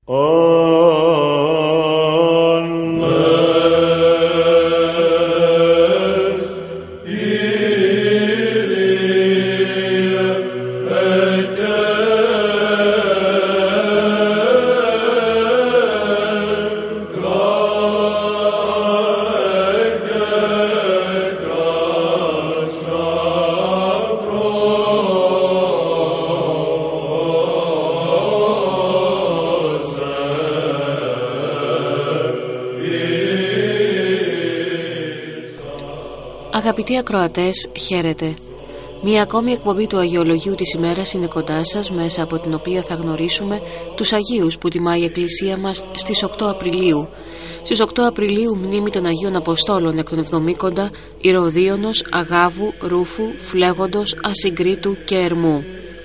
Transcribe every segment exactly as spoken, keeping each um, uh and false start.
Αγαπητοί ακροατές, χαίρετε. Μία ακόμη εκπομπή του Αγιολογίου της ημέρας είναι κοντά σας, μέσα από την οποία θα γνωρίσουμε τους Αγίους που τιμάει η Εκκλησία μας στις οκτώ Απριλίου. Στις οκτώ Απριλίου μνήμη των Αγίων Αποστόλων εκ των Εβδομήκοντα, Ηρωδίωνος, Αγάβου, Ρούφου, Φλέγοντος, Ασυγκρίτου και Ερμού.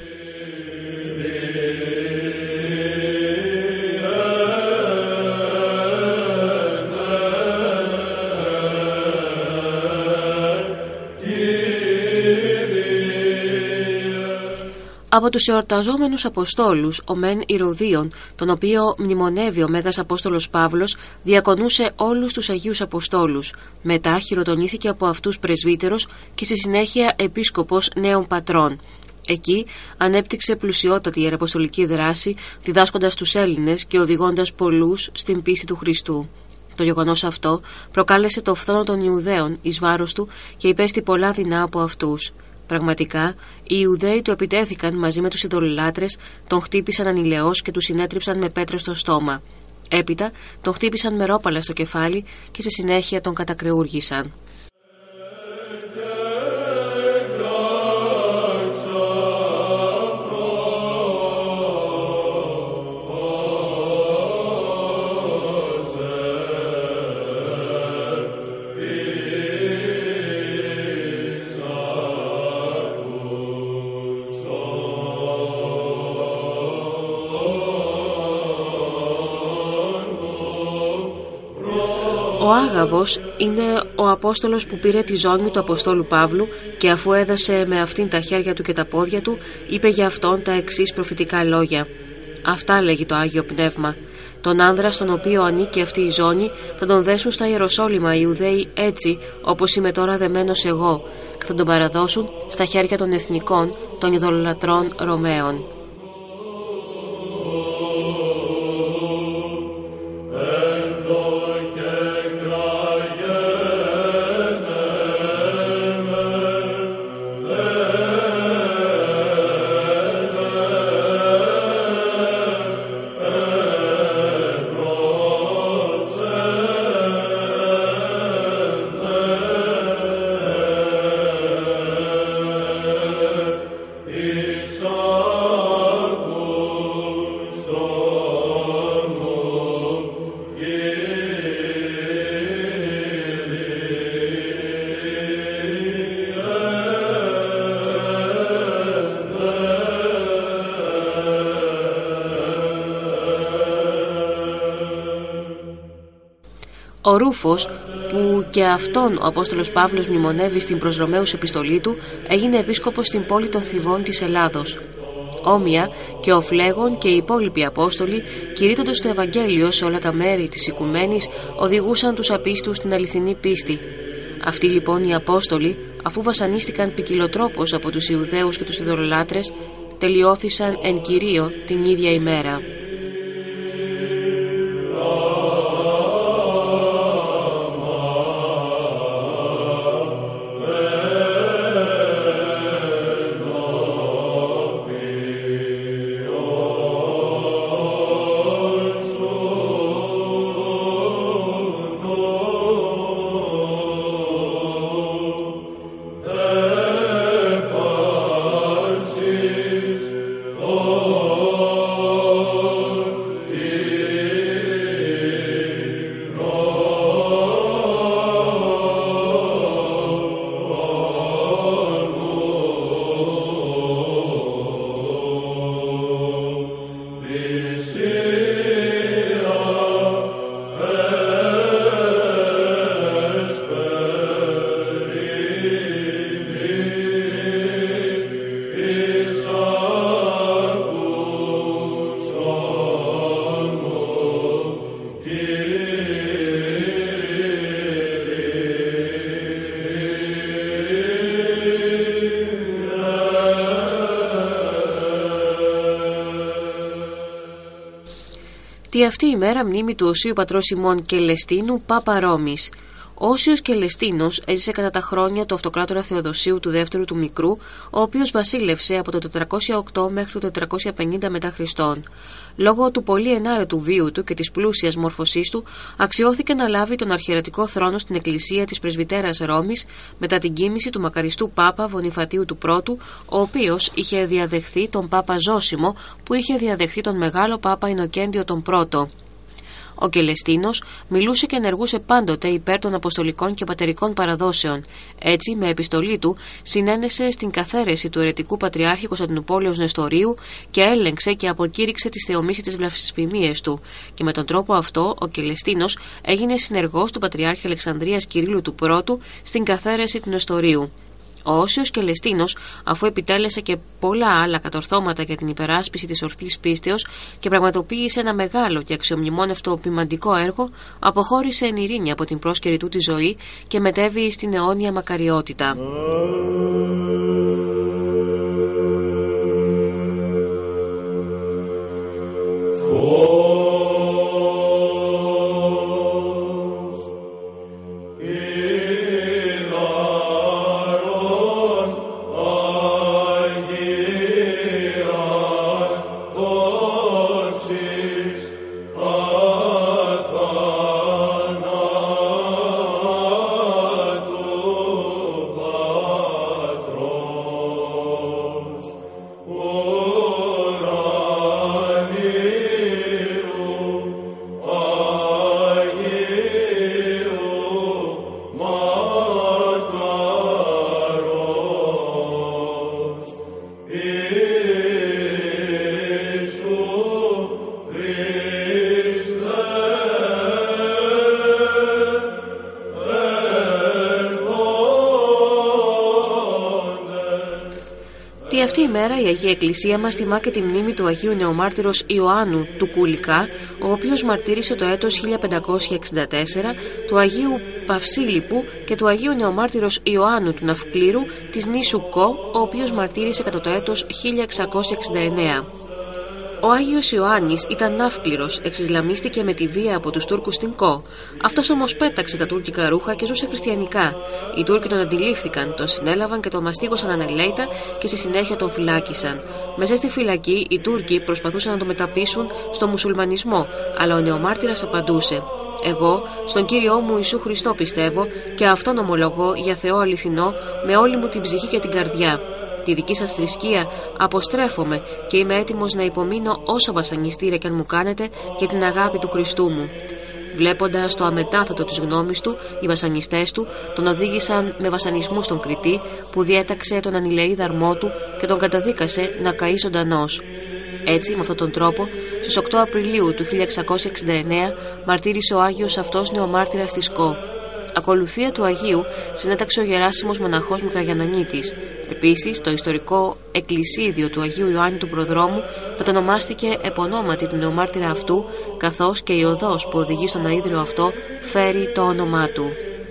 Από τους εορταζόμενους Αποστόλους, ο μεν Ηρωδίων, τον οποίο μνημονεύει ο Μέγας Απόστολος Παύλος, διακονούσε όλους τους Αγίους Αποστόλους. Μετά χειροτονήθηκε από αυτούς πρεσβύτερος και στη συνέχεια επίσκοπος νέων πατρών. Εκεί ανέπτυξε πλουσιότατη ιεραποστολική δράση, διδάσκοντας τους Έλληνες και οδηγώντας πολλούς στην πίστη του Χριστού. Το γεγονός αυτό προκάλεσε το φθόνο των Ιουδαίων εις βάρος του και υπέστη πολλά δεινά από αυτούς. Πραγματικά, οι Ιουδαίοι του επιτέθηκαν μαζί με τους ειδωλολάτρες, τον χτύπησαν ανηλαιώς και του συνέτριψαν με πέτρες στο στόμα. Έπειτα, τον χτύπησαν με ρόπαλα στο κεφάλι και στη συνέχεια τον κατακρεούργησαν. Ο Άγαβος είναι ο Απόστολος που πήρε τη ζώνη του Αποστόλου Παύλου και αφού έδωσε με αυτήν τα χέρια του και τα πόδια του, είπε για αυτόν τα εξής προφητικά λόγια. Αυτά λέγει το Άγιο Πνεύμα. Τον άνδρα στον οποίο ανήκει αυτή η ζώνη θα τον δέσουν στα Ιεροσόλυμα οι Ιουδαίοι έτσι όπως είμαι τώρα δεμένος εγώ και θα τον παραδώσουν στα χέρια των εθνικών, των ειδωλολατρών Ρωμαίων. Ο Ρούφος, που και αυτόν ο Απόστολος Παύλος μνημονεύει στην προς Ρωμαίους επιστολή του, έγινε επίσκοπος στην πόλη των Θηβών της Ελλάδος. Όμοια και ο Φλέγων και οι υπόλοιποι Απόστολοι, κηρύττοντας το Ευαγγέλιο σε όλα τα μέρη της οικουμένης, οδηγούσαν τους απίστους στην αληθινή πίστη. Αυτοί λοιπόν οι Απόστολοι, αφού βασανίστηκαν ποικιλοτρόπως από τους Ιουδαίους και τους ειδωλολάτρες, τελειώθησαν εν Κυρίω την ίδια ημέρα. Τη αυτή η μέρα μνήμη του Οσίου Πατρός ημών Κελεστίνου, Πάπα Ρώμης. Ο Όσιος Κελεστίνος έζησε κατά τα χρόνια του αυτοκράτορα Θεοδοσίου του δεύτερου του Μικρού, ο οποίος βασίλευσε από το τετρακόσια οκτώ μέχρι το τετρακόσια πενήντα μετά Χριστόν. Λόγω του πολύ ενάρετου βίου του και της πλούσιας μόρφωσής του, αξιώθηκε να λάβει τον αρχιερατικό θρόνο στην εκκλησία της Πρεσβυτέρας Ρώμης μετά την κοίμηση του μακαριστού Πάπα Βονιφατίου του Πρώτου, ο οποίος είχε διαδεχθεί τον Πάπα Ζώσιμο, που είχε διαδεχθεί τον μεγάλο Πάπα Ινοκέντιο τον Πρώτο. Ο Κελεστίνος μιλούσε και ενεργούσε πάντοτε υπέρ των αποστολικών και πατερικών παραδόσεων. Έτσι, με επιστολή του, συνένεσε στην καθαίρεση του αιρετικού πατριάρχη Κωνσταντινουπόλεως Νεστορίου και έλεγξε και αποκήρυξε τις θεομίσιτες βλασφημίες του. Και με τον τρόπο αυτό, ο Κελεστίνος έγινε συνεργός του πατριάρχη Αλεξανδρίας Κυρίλλου του Πρώτου στην καθαίρεση του Νεστορίου. Ο Όσιος Κελεστίνος, αφού επιτέλεσε και πολλά άλλα κατορθώματα για την υπεράσπιση της ορθής πίστεως και πραγματοποίησε ένα μεγάλο και αξιομνημόνευτο ποιμαντικό έργο, αποχώρησε εν ειρήνη από την πρόσκαιρη του τη ζωή και μετέβη στην αιώνια μακαριότητα. Αυτή η μέρα η Αγία Εκκλησία μας τιμά και τη μνήμη του Αγίου Νεομάρτυρος Ιωάννου του Κουλικά, ο οποίος μαρτύρησε το έτος χίλια πεντακόσια εξήντα τέσσερα, του Αγίου Παυσίλιππου και του Αγίου Νεομάρτυρος Ιωάννου του Ναυκλήρου της νήσου Κο, ο οποίος μαρτύρησε κατά το έτος χίλια εξακόσια εξήντα εννέα. Ο Άγιος Ιωάννης ήταν ναύκληρος, εξισλαμίστηκε με τη βία από τους Τούρκους στην Κο. Αυτός όμως πέταξε τα τουρκικά ρούχα και ζούσε χριστιανικά. Οι Τούρκοι τον αντιλήφθηκαν, τον συνέλαβαν και τον μαστίγωσαν ανελαίητα και στη συνέχεια τον φυλάκισαν. Μέσα στη φυλακή οι Τούρκοι προσπαθούσαν να τον μεταπείσουν στο μουσουλμανισμό, αλλά ο νεομάρτυρας απαντούσε: «Εγώ στον Κύριό μου Ιησού Χριστό πιστεύω και αυτόν ομολογώ για Θεό αληθινό με όλη μου την ψυχή και την καρδιά. Τη δική σας θρησκεία αποστρέφομαι και είμαι έτοιμος να υπομείνω όσα βασανιστήρια κι αν μου κάνετε για την αγάπη του Χριστού μου». Βλέποντας το αμετάθετο της γνώμης του, οι βασανιστές του τον οδήγησαν με βασανισμούς στον Κριτή, που διέταξε τον ανηλεή δαρμό του και τον καταδίκασε να καεί ζωντανός. Έτσι, με αυτόν τον τρόπο, στις οκτώ Απριλίου του χίλια εξακόσια εξήντα εννέα μαρτύρησε ο Άγιος αυτός νεομάρτυρας της Κο. Ακολουθία του Αγίου συνέταξε ο Γεράσιμος μοναχός Μικραγιαννανίτης. Επίσης, το ιστορικό εκκλησίδιο του Αγίου Ιωάννη του Προδρόμου μετανομάστηκε επωνόματι του νεομάρτυρα αυτού, καθώς και η οδός που οδηγεί στον αΐδριο αυτό φέρει το όνομά του.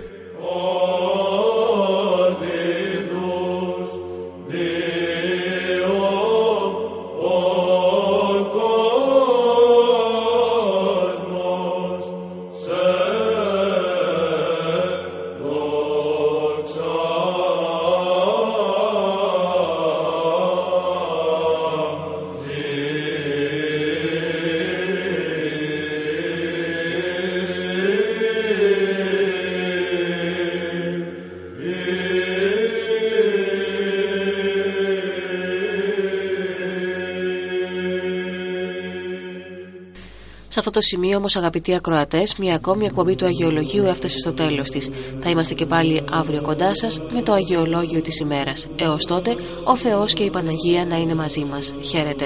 Σε αυτό το σημείο όμως, αγαπητοί ακροατές, μια ακόμη εκπομπή του Αγιολογίου έφτασε στο τέλος της. Θα είμαστε και πάλι αύριο κοντά σας με το Αγιολόγιο της ημέρας. Έως τότε, ο Θεός και η Παναγία να είναι μαζί μας. Χαίρετε.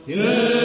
Yeah.